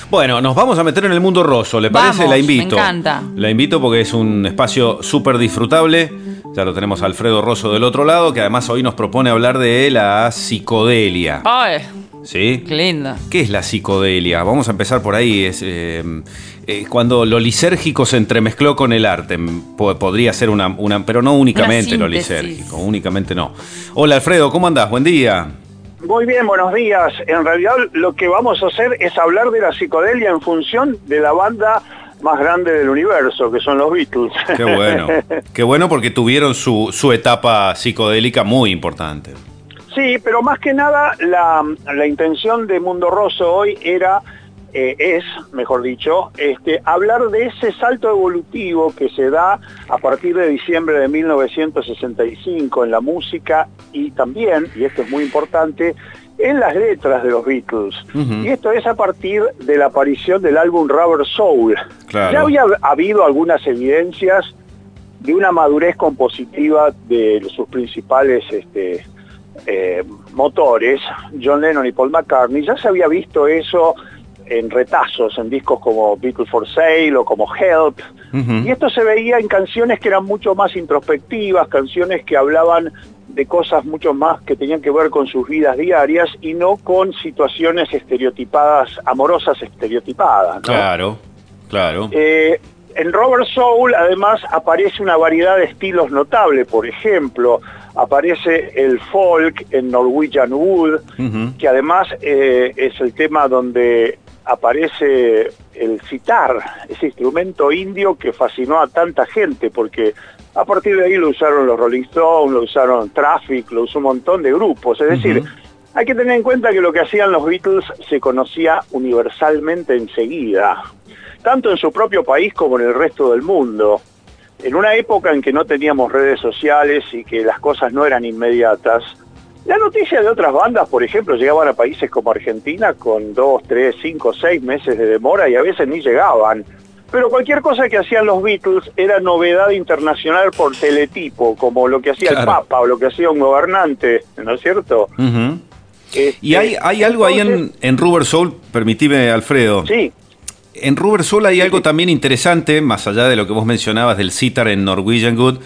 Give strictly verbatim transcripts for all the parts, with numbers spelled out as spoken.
Bueno, nos vamos a meter en el mundo roso, ¿le parece? Vamos, la invito. me encanta. La invito porque es un espacio súper disfrutable. Ya lo tenemos a Alfredo Rosso del otro lado, que además hoy nos propone hablar de la psicodelia. ¡Ay! ¿Sí? ¡Qué linda! ¿Qué es la psicodelia? Vamos a empezar por ahí. Es eh, eh, cuando lo lisérgico se entremezcló con el arte. P- podría ser una, una, pero no únicamente lo lisérgico, únicamente no. Hola Alfredo, ¿cómo andás? Buen día. Muy bien, buenos días. En realidad lo que vamos a hacer es hablar de la psicodelia en función de la banda más grande del universo, que son los Beatles. Qué bueno, qué bueno porque tuvieron su, su etapa psicodélica muy importante. Sí, pero más que nada la, la intención de Mundo Rosso hoy era, eh, es, mejor dicho, este, hablar de ese salto evolutivo que se da a partir de diciembre de mil novecientos sesenta y cinco en la música y también, y esto es muy importante, en las letras de los Beatles. Uh-huh. Y esto es a partir de la aparición del álbum Rubber Soul. Claro. Ya había habido algunas evidencias de una madurez compositiva de sus principales este, eh, motores, John Lennon y Paul McCartney. Ya se había visto eso en retazos, en discos como Beatles for Sale o como Help. Uh-huh. Y esto se veía en canciones que eran mucho más introspectivas, canciones que hablaban de cosas mucho más que tenían que ver con sus vidas diarias y no con situaciones estereotipadas, amorosas estereotipadas, ¿no? Claro, claro. Eh, en Rubber Soul además aparece una variedad de estilos notable. Por ejemplo, aparece el folk en Norwegian Wood, uh-huh. que además eh, es el tema donde aparece el sitar, ese instrumento indio que fascinó a tanta gente, porque a partir de ahí lo usaron los Rolling Stones, lo usaron Traffic, lo usó un montón de grupos. Es decir, uh-huh. hay que tener en cuenta que lo que hacían los Beatles se conocía universalmente enseguida, tanto en su propio país como en el resto del mundo. En una época en que no teníamos redes sociales y que las cosas no eran inmediatas, la noticia de otras bandas, por ejemplo, llegaban a países como Argentina con dos, tres, cinco, seis meses de demora y a veces ni llegaban. Pero cualquier cosa que hacían los Beatles era novedad internacional por teletipo, como lo que hacía claro. el Papa o lo que hacía un gobernante, ¿no es cierto? Uh-huh. este, y hay, hay algo entonces, ahí en, en Rubber Soul, permitime, Alfredo. Sí. En Rubber Soul hay sí, algo sí. también interesante, más allá de lo que vos mencionabas del sitar en Norwegian Wood,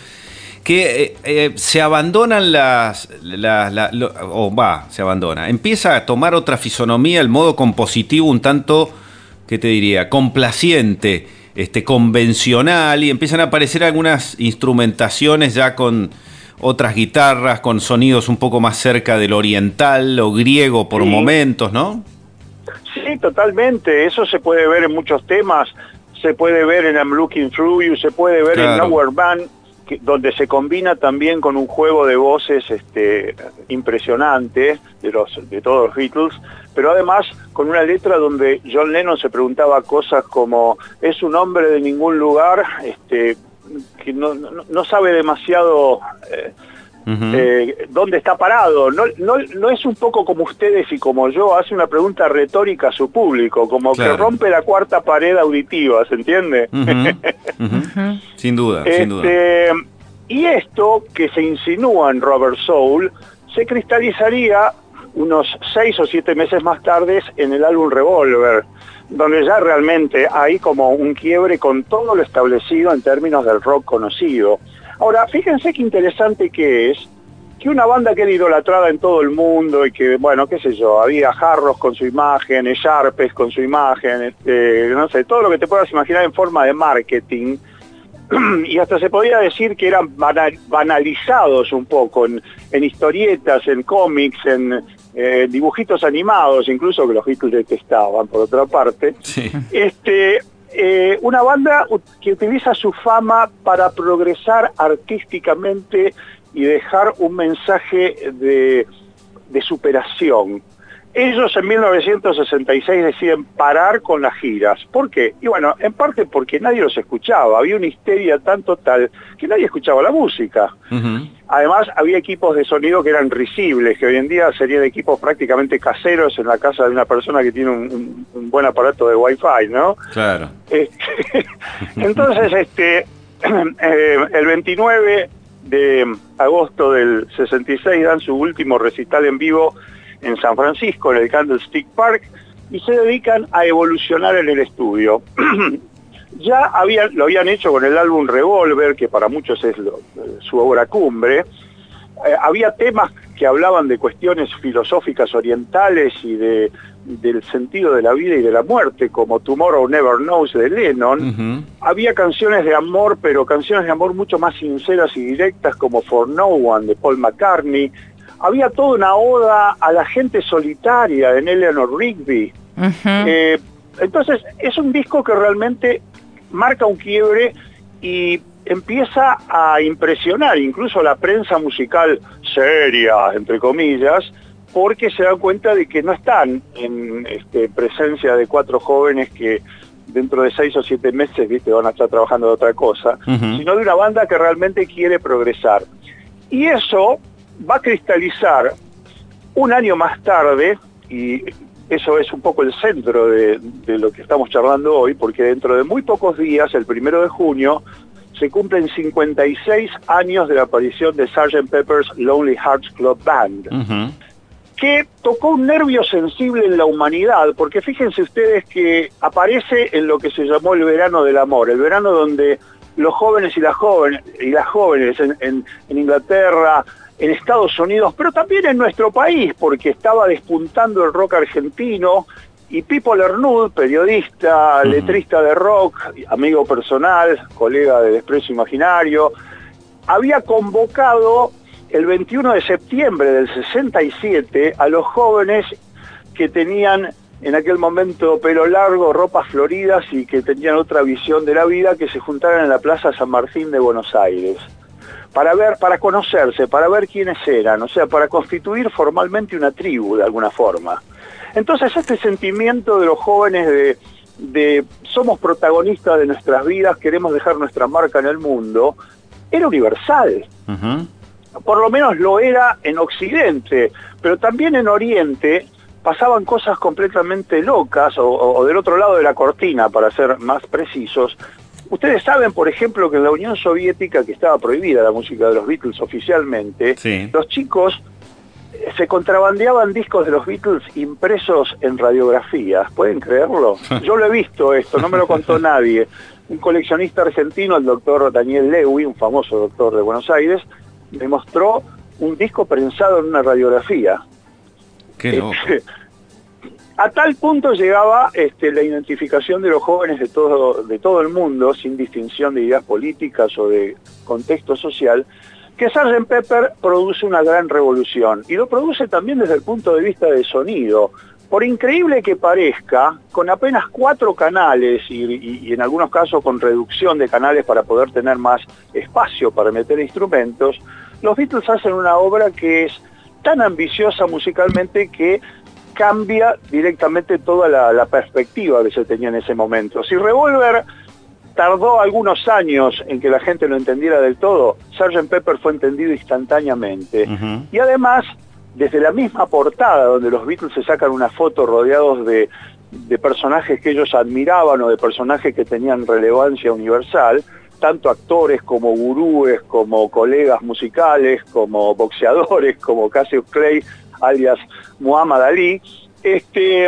que eh, eh, se abandonan las... La, la, lo, o va, se abandona. Empieza a tomar otra fisonomía, el modo compositivo un tanto... ¿qué te diría? Complaciente, este, convencional, y empiezan a aparecer algunas instrumentaciones ya con otras guitarras, con sonidos un poco más cerca del oriental o griego por sí. momentos, ¿no? Sí, totalmente. Eso se puede ver en muchos temas. Se puede ver en I'm Looking Through You, se puede ver claro. en Nowhere Band, que, donde se combina también con un juego de voces este, impresionante de, los, de todos los Beatles, pero además con una letra donde John Lennon se preguntaba cosas como es un hombre de ningún lugar, este, que no, no, no sabe demasiado eh, uh-huh. eh, dónde está parado, no, no, no es un poco como ustedes y como yo, hace una pregunta retórica a su público, como claro. que rompe la cuarta pared auditiva, ¿se entiende? Uh-huh. Uh-huh. Sin duda, este, sin duda. Y esto que se insinúa en Rubber Soul se cristalizaría unos seis o siete meses más tarde en el álbum Revolver, donde ya realmente hay como un quiebre con todo lo establecido en términos del rock conocido. Ahora, fíjense qué interesante que es que una banda que era idolatrada en todo el mundo y que, bueno, qué sé yo, había jarros con su imagen, Sharpes con su imagen, este, no sé, todo lo que te puedas imaginar en forma de marketing, y hasta se podía decir que eran banalizados un poco en, en historietas, en cómics, en eh, dibujitos animados, incluso que los Beatles detestaban, por otra parte. Sí. Este, eh, una banda que utiliza su fama para progresar artísticamente y dejar un mensaje de, de superación. Ellos en mil novecientos sesenta y seis deciden parar con las giras. ¿Por qué? Y bueno, en parte porque nadie los escuchaba. Había una histeria tan total que nadie escuchaba la música. Uh-huh. Además, había equipos de sonido que eran risibles, que hoy en día serían equipos prácticamente caseros en la casa de una persona que tiene un, un, un buen aparato de Wi-Fi, ¿no? Claro. Este, entonces, este, eh, el veintinueve de agosto del sesenta y seis dan su último recital en vivo en San Francisco, en el Candlestick Park, y se dedican a evolucionar en el estudio. Ya habían, lo habían hecho con el álbum Revolver, que para muchos es lo, su obra cumbre. Eh, había temas que hablaban de cuestiones filosóficas orientales y de, del sentido de la vida y de la muerte, como Tomorrow Never Knows de Lennon. Uh-huh. Había canciones de amor, pero canciones de amor mucho más sinceras y directas, como For No One de Paul McCartney. Había toda una oda a la gente solitaria en Eleanor Rigby. Uh-huh. Eh, entonces, es un disco que realmente marca un quiebre y empieza a impresionar incluso a la prensa musical seria, entre comillas, porque se dan cuenta de que no están en este, presencia de cuatro jóvenes que dentro de seis o siete meses, viste, van a estar trabajando de otra cosa, uh-huh. sino de una banda que realmente quiere progresar. Y eso va a cristalizar un año más tarde, y eso es un poco el centro de, de lo que estamos charlando hoy, porque dentro de muy pocos días, el primero de junio, se cumplen cincuenta y seis años de la aparición de sergeant Pepper's Lonely Hearts Club Band, uh-huh. que tocó un nervio sensible en la humanidad, porque fíjense ustedes que aparece en lo que se llamó el verano del amor, el verano donde los jóvenes y las jóvenes, y las jóvenes en, en, en Inglaterra, en Estados Unidos, pero también en nuestro país, porque estaba despuntando el rock argentino, y Pipo Lernud, periodista, uh-huh. letrista de rock, amigo personal, colega de Desprecio Imaginario, había convocado el veintiuno de septiembre del sesenta y siete a los jóvenes que tenían en aquel momento pelo largo, ropas floridas y que tenían otra visión de la vida, que se juntaran en la Plaza San Martín de Buenos Aires, para ver, para conocerse, para ver quiénes eran, o sea, para constituir formalmente una tribu de alguna forma. Entonces este sentimiento de los jóvenes de, de somos protagonistas de nuestras vidas, queremos dejar nuestra marca en el mundo, era universal. Uh-huh. Por lo menos lo era en Occidente, pero también en Oriente pasaban cosas completamente locas, o, o del otro lado de la cortina, para ser más precisos. Ustedes saben, por ejemplo, que en la Unión Soviética, que estaba prohibida la música de los Beatles oficialmente, sí. los chicos se contrabandeaban discos de los Beatles impresos en radiografías. ¿Pueden creerlo? Yo lo he visto esto, no me lo contó nadie. Un coleccionista argentino, el doctor Daniel Lewy, un famoso doctor de Buenos Aires, me mostró un disco prensado en una radiografía. Qué loco. A tal punto llegaba este, la identificación de los jóvenes de todo, de todo el mundo, sin distinción de ideas políticas o de contexto social, que sergeant Pepper produce una gran revolución, y lo produce también desde el punto de vista del sonido. Por increíble que parezca, con apenas cuatro canales y, y, y en algunos casos con reducción de canales para poder tener más espacio para meter instrumentos, los Beatles hacen una obra que es tan ambiciosa musicalmente que cambia directamente toda la, la perspectiva que se tenía en ese momento. Si Revolver tardó algunos años en que la gente lo entendiera del todo, sergeant Pepper fue entendido instantáneamente. Uh-huh. Y además, desde la misma portada, donde los Beatles se sacan una foto rodeados de, de personajes que ellos admiraban o de personajes que tenían relevancia universal, tanto actores como gurúes, como colegas musicales, como boxeadores, como Cassius Clay, alias Muhammad Ali, este,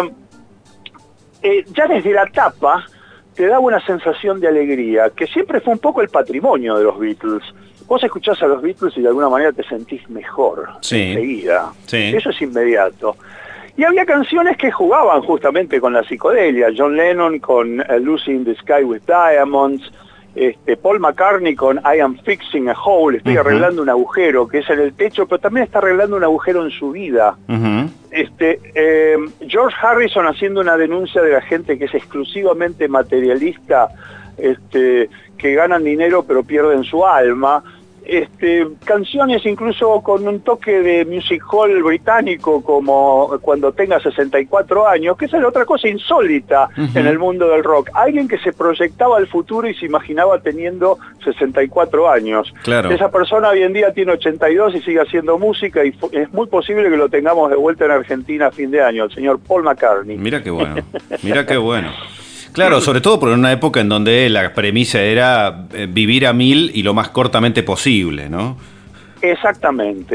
eh, ya desde la tapa te daba una sensación de alegría, que siempre fue un poco el patrimonio de los Beatles. Vos escuchás a los Beatles y de alguna manera te sentís mejor, sí. enseguida. Sí. Eso es inmediato. Y había canciones que jugaban justamente con la psicodelia. John Lennon con uh, Lucy in the Sky with Diamonds, este, Paul McCartney con I Am Fixing a Hole, estoy uh-huh. arreglando un agujero, que es en el techo, pero también está arreglando un agujero en su vida. Uh-huh. Este, eh, George Harrison haciendo una denuncia de la gente que es exclusivamente materialista, este, que ganan dinero pero pierden su alma. Este, canciones incluso con un toque de music hall británico, como Cuando tenga sesenta y cuatro años, que esa es otra cosa insólita uh-huh. en el mundo del rock. Alguien que se proyectaba al futuro y se imaginaba teniendo sesenta y cuatro años. Claro. Esa persona hoy en día tiene ochenta y dos y sigue haciendo música, y es muy posible que lo tengamos de vuelta en Argentina a fin de año, el señor Paul McCartney. Mira qué bueno, mira qué bueno. Claro, sobre todo por una época en donde la premisa era vivir a mil y lo más cortamente posible, ¿no? Exactamente.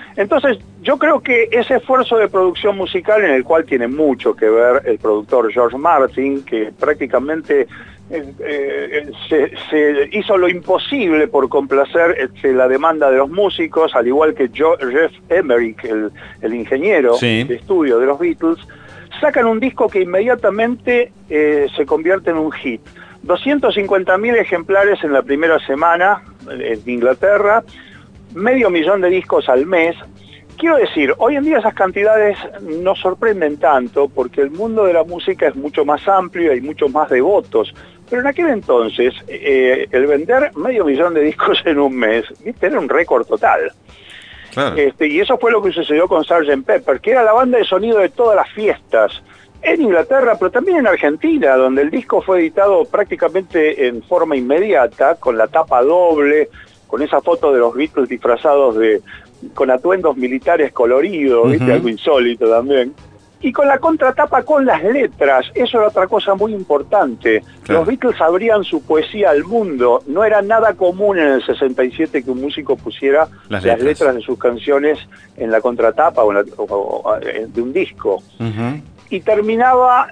Entonces, yo creo que ese esfuerzo de producción musical, en el cual tiene mucho que ver el productor George Martin, que prácticamente eh, eh, se, se hizo lo imposible por complacer este, la demanda de los músicos, al igual que Joe, Jeff Emerick, el, el ingeniero sí. de estudio de los Beatles, sacan un disco que inmediatamente eh, se convierte en un hit. doscientos cincuenta mil ejemplares en la primera semana en Inglaterra, medio millón de discos al mes. Quiero decir, hoy en día esas cantidades no sorprenden tanto porque el mundo de la música es mucho más amplio y hay muchos más devotos. Pero en aquel entonces, eh, el vender medio millón de discos en un mes, ¿viste? Era un récord total. Claro. Este, y eso fue lo que sucedió con sergeant Pepper, que era la banda de sonido de todas las fiestas en Inglaterra, pero también en Argentina, donde el disco fue editado prácticamente en forma inmediata, con la tapa doble, con esa foto de los Beatles disfrazados de con atuendos militares coloridos, uh-huh. ¿viste? Algo insólito también. Y con la contratapa con las letras, eso era otra cosa muy importante. Claro. Los Beatles abrían su poesía al mundo. No era nada común en el sesenta y siete que un músico pusiera las letras, las letras de sus canciones en la contratapa o, en la, o, o de un disco. Uh-huh. Y terminaba,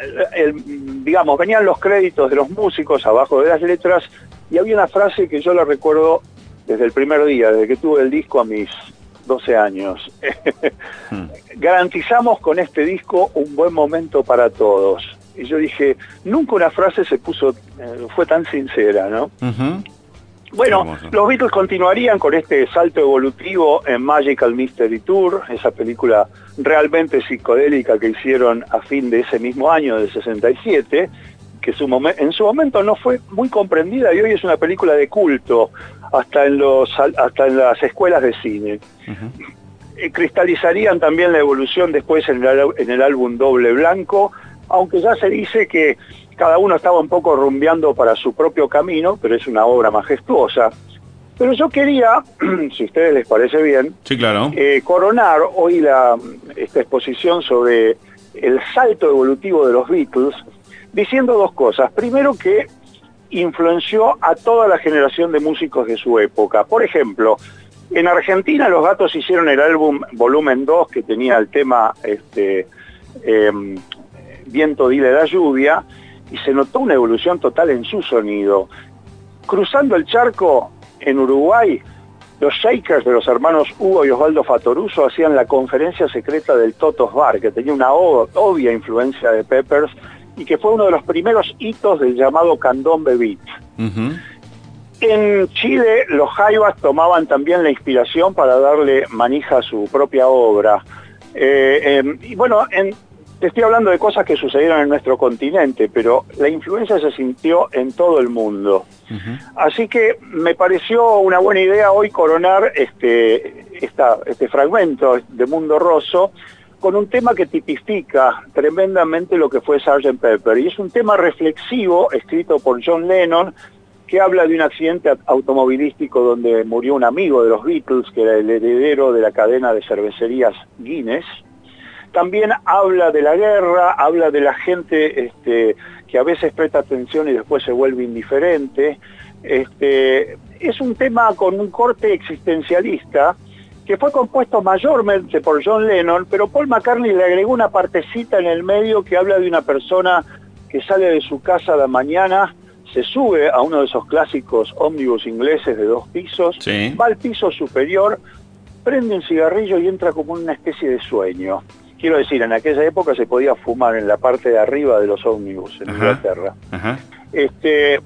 el, digamos, venían los créditos de los músicos abajo de las letras y había una frase que yo la recuerdo desde el primer día, desde que tuve el disco a mis doce años. hmm. Garantizamos con este disco un buen momento para todos. Y yo dije, nunca una frase se puso, eh, fue tan sincera, ¿no? Uh-huh. Bueno, los Beatles continuarían con este salto evolutivo en Magical Mystery Tour, esa película realmente psicodélica que hicieron a fin de ese mismo año, del sesenta y siete, que su momen- en su momento no fue muy comprendida y hoy es una película de culto, hasta en, los, hasta en las escuelas de cine. Uh-huh. Eh, cristalizarían también la evolución después en el, en el álbum Doble Blanco, aunque ya se dice que cada uno estaba un poco rumbeando para su propio camino, pero es una obra majestuosa. Pero yo quería, si a ustedes les parece bien, sí, claro. eh, coronar hoy la, esta exposición sobre el salto evolutivo de los Beatles, diciendo dos cosas. Primero, que influenció a toda la generación de músicos de su época. Por ejemplo, en Argentina los Gatos hicieron el álbum Volumen dos, que tenía el tema este, eh, Viento dile la lluvia, y se notó una evolución total en su sonido. Cruzando el charco, en Uruguay, los Shakers de los hermanos Hugo y Osvaldo Fattoruso hacían la conferencia secreta del Totos Bar, que tenía una obvia influencia de Peppers, y que fue uno de los primeros hitos del llamado candombe beat. Uh-huh. En Chile, los Jaivas tomaban también la inspiración para darle manija a su propia obra. Eh, eh, y bueno, en, te estoy hablando de cosas que sucedieron en nuestro continente, pero la influencia se sintió en todo el mundo. Uh-huh. Así que me pareció una buena idea hoy coronar este, esta, este fragmento de Mundo Rosso con un tema que tipifica tremendamente lo que fue sergeant Pepper. Y es un tema reflexivo, escrito por John Lennon, que habla de un accidente automovilístico donde murió un amigo de los Beatles, que era el heredero de la cadena de cervecerías Guinness. También habla de la guerra, habla de la gente este, que a veces presta atención y después se vuelve indiferente. Este, es un tema con un corte existencialista, que fue compuesto mayormente por John Lennon, pero Paul McCartney le agregó una partecita en el medio que habla de una persona que sale de su casa a la mañana, se sube a uno de esos clásicos ómnibus ingleses de dos pisos, sí. va al piso superior, prende un cigarrillo y entra como en una especie de sueño. Quiero decir, en aquella época se podía fumar en la parte de arriba de los ómnibus en ajá, Inglaterra. Ajá. Este...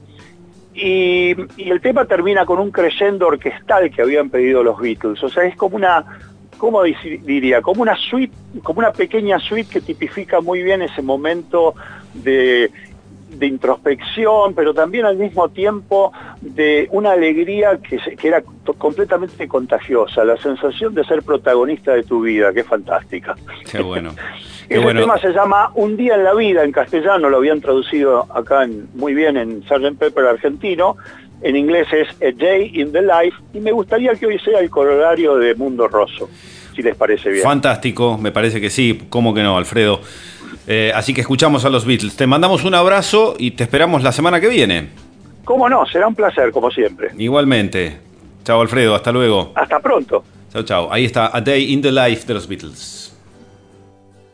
Y, y el tema termina con un crescendo orquestal que habían pedido los Beatles. O sea, es como una, ¿cómo diría? Como una suite, como una pequeña suite que tipifica muy bien ese momento de, de introspección, pero también al mismo tiempo de una alegría que, se, que era completamente contagiosa, la sensación de ser protagonista de tu vida, que es fantástica. Qué bueno. Ese bueno. tema se llama Un día en la vida, en castellano, lo habían traducido acá en, muy bien en sergeant Pepper argentino, en inglés es A Day in the Life, y me gustaría que hoy sea el corolario de Mundo Rosso, si les parece bien. Fantástico, me parece que sí, ¿cómo que no, Alfredo? Eh, así que escuchamos a los Beatles. Te mandamos un abrazo y te esperamos la semana que viene. Cómo no, será un placer, como siempre. Igualmente. Chao, Alfredo, hasta luego. Hasta pronto. Chao, chao. Ahí está A Day in the Life de los Beatles.